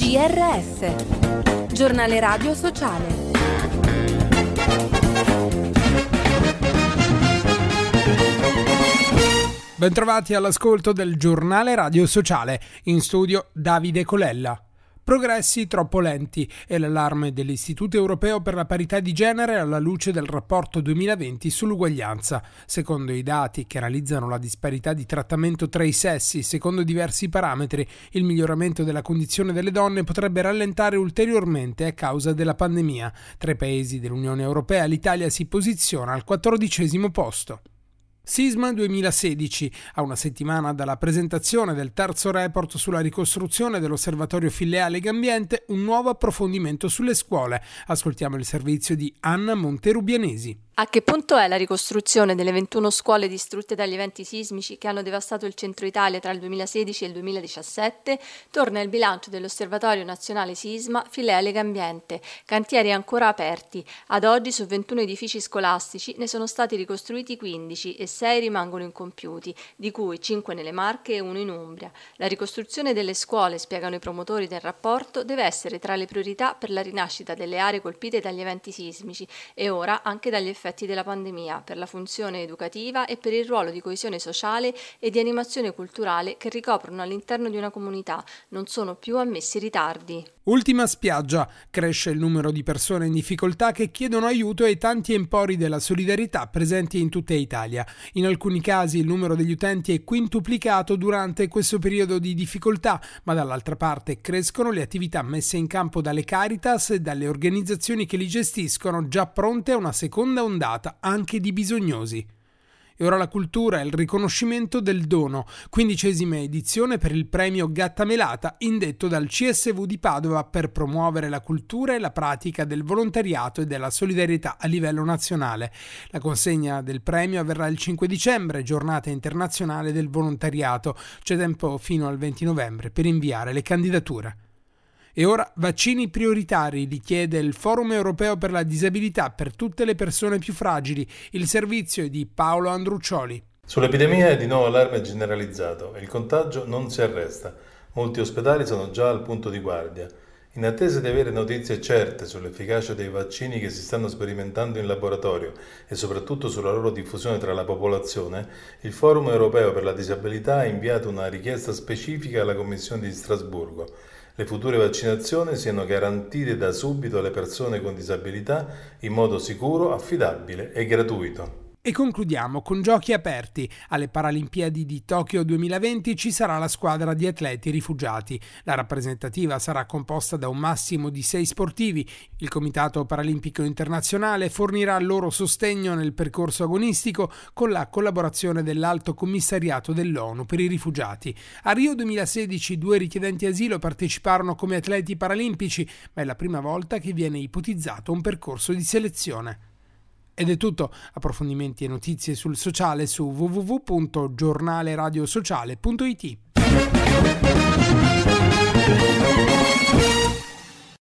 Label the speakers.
Speaker 1: GRS, Giornale Radio Sociale.
Speaker 2: Bentrovati all'ascolto del Giornale Radio Sociale, in studio Davide Colella. Progressi troppo lenti è l'allarme dell'Istituto Europeo per la Parità di Genere alla luce del rapporto 2020 sull'uguaglianza. Secondo i dati che analizzano la disparità di trattamento tra i sessi, secondo diversi parametri, il miglioramento della condizione delle donne potrebbe rallentare ulteriormente a causa della pandemia. Tra i paesi dell'Unione Europea l'Italia si posiziona al 14° posto. Sisma 2016, a una settimana dalla presentazione del terzo report sulla ricostruzione dell'Osservatorio Filiale Legambiente, un nuovo approfondimento sulle scuole. Ascoltiamo il servizio di Anna Monterubianesi.
Speaker 3: A che punto è la ricostruzione delle 21 scuole distrutte dagli eventi sismici che hanno devastato il centro Italia tra il 2016 e il 2017? Torna il bilancio dell'Osservatorio Nazionale Sisma Filea Legambiente. Cantieri ancora aperti. Ad oggi su 21 edifici scolastici ne sono stati ricostruiti 15 e 6 rimangono incompiuti, di cui 5 nelle Marche e 1 in Umbria. La ricostruzione delle scuole, spiegano i promotori del rapporto, deve essere tra le priorità per la rinascita delle aree colpite dagli eventi sismici e ora anche dagli effetti della pandemia, per la funzione educativa e per il ruolo di coesione sociale e di animazione culturale che ricoprono all'interno di una comunità. Non sono più ammessi ritardi.
Speaker 2: Ultima spiaggia. Cresce il numero di persone in difficoltà che chiedono aiuto ai tanti empori della solidarietà presenti in tutta Italia. In alcuni casi il numero degli utenti è quintuplicato durante questo periodo di difficoltà, ma dall'altra parte crescono le attività messe in campo dalle Caritas e dalle organizzazioni che li gestiscono, già pronte a una seconda ondata anche di bisognosi. E ora la cultura e il riconoscimento del dono, 15ª edizione per il premio Gatta Melata, indetto dal CSV di Padova per promuovere la cultura e la pratica del volontariato e della solidarietà a livello nazionale. La consegna del premio avverrà il 5 dicembre, giornata internazionale del volontariato. C'è tempo fino al 20 novembre per inviare le candidature. E ora vaccini prioritari, li chiede il Forum Europeo per la Disabilità per tutte le persone più fragili. Il servizio è di Paolo Andruccioli.
Speaker 4: Sull'epidemia è di nuovo allarme generalizzato e il contagio non si arresta. Molti ospedali sono già al punto di guardia. In attesa di avere notizie certe sull'efficacia dei vaccini che si stanno sperimentando in laboratorio e soprattutto sulla loro diffusione tra la popolazione, il Forum Europeo per la Disabilità ha inviato una richiesta specifica alla Commissione di Strasburgo. Le future vaccinazioni siano garantite da subito alle persone con disabilità in modo sicuro, affidabile e gratuito.
Speaker 2: E concludiamo con giochi aperti. Alle Paralimpiadi di Tokyo 2020 ci sarà la squadra di atleti rifugiati. La rappresentativa sarà composta da un massimo di 6 sportivi. Il Comitato Paralimpico Internazionale fornirà loro sostegno nel percorso agonistico con la collaborazione dell'Alto Commissariato dell'ONU per i rifugiati. A Rio 2016 2 richiedenti asilo parteciparono come atleti paralimpici, ma è la prima volta che viene ipotizzato un percorso di selezione. Ed è tutto. Approfondimenti e notizie sul sociale su www.giornaleradiosociale.it.